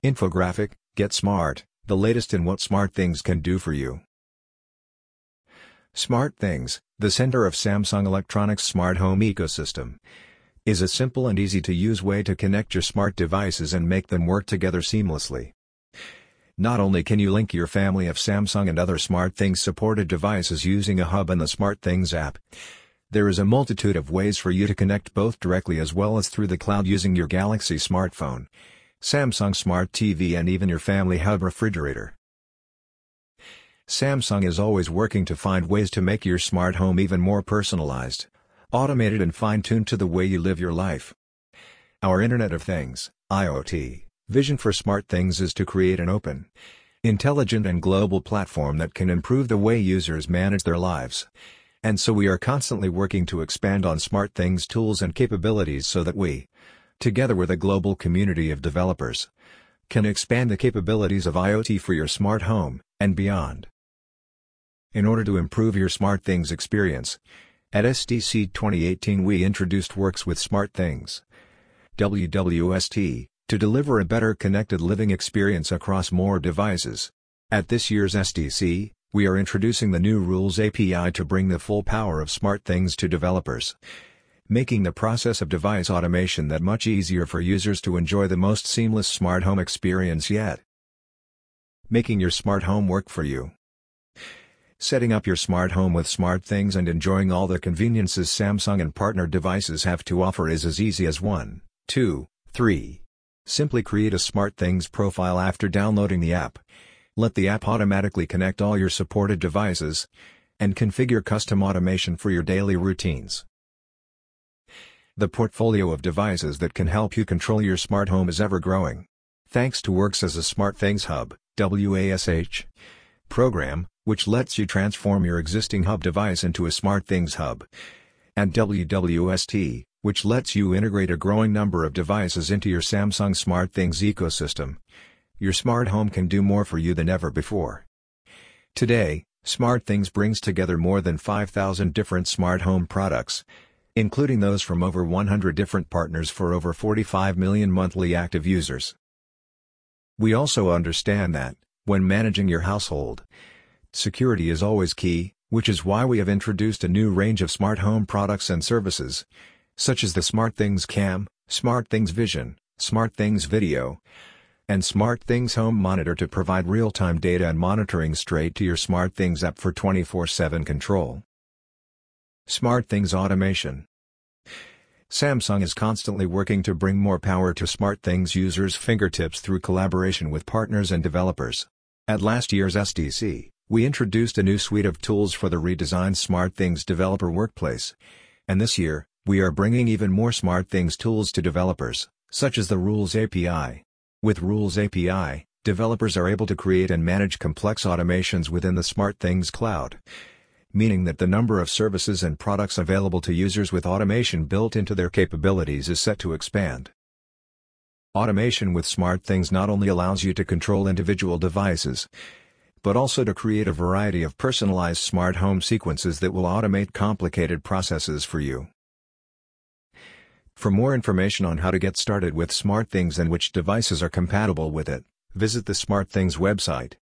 Infographic: Get Smart, the latest in what SmartThings can do for you. SmartThings, the center of Samsung Electronics' smart home ecosystem, is a simple and easy-to-use way to connect your smart devices and make them work together seamlessly. Not only can you link your family of Samsung and other SmartThings supported devices using a hub and the SmartThings app, there is a multitude of ways for you to connect both directly as well as through the cloud using your Galaxy smartphone, Samsung Smart TV and even your family hub refrigerator. Samsung is always working to find ways to make your smart home even more personalized, automated and fine-tuned to the way you live your life. Our Internet of Things, IoT, vision for SmartThings is to create an open, intelligent and global platform that can improve the way users manage their lives. And so we are constantly working to expand on SmartThings tools and capabilities so that we, together with a global community of developers, can expand the capabilities of IoT for your smart home, and beyond. In order to improve your SmartThings experience, at SDC 2018 we introduced Works with SmartThings, WWST, to deliver a better connected living experience across more devices. At this year's SDC, we are introducing the new Rules API to bring the full power of SmartThings to developers, making the process of device automation that much easier for users to enjoy the most seamless smart home experience yet. Making your smart home work for you. Setting up your smart home with SmartThings and enjoying all the conveniences Samsung and partner devices have to offer is as easy as 1, 2, 3. Simply create a SmartThings profile after downloading the app. Let the app automatically connect all your supported devices, and configure custom automation for your daily routines. The portfolio of devices that can help you control your smart home is ever growing. Thanks to Works as a SmartThings Hub, WASH, program, which lets you transform your existing hub device into a SmartThings hub, and WWST, which lets you integrate a growing number of devices into your Samsung SmartThings ecosystem. Your smart home can do more for you than ever before. Today, SmartThings brings together more than 5,000 different smart home products, including those from over 100 different partners for over 45 million monthly active users. We also understand that, when managing your household, security is always key, which is why we have introduced a new range of smart home products and services, such as the SmartThings Cam, SmartThings Vision, SmartThings Video, and SmartThings Home Monitor to provide real-time data and monitoring straight to your SmartThings app for 24/7 control. SmartThings Automation. Samsung is constantly working to bring more power to SmartThings users' fingertips through collaboration with partners and developers. At last year's SDC, we introduced a new suite of tools for the redesigned SmartThings developer workplace, and this year, we are bringing even more SmartThings tools to developers, such as the Rules API. With Rules API, developers are able to create and manage complex automations within the SmartThings cloud, meaning that the number of services and products available to users with automation built into their capabilities is set to expand. Automation with SmartThings not only allows you to control individual devices, but also to create a variety of personalized smart home sequences that will automate complicated processes for you. For more information on how to get started with SmartThings and which devices are compatible with it, visit the SmartThings website.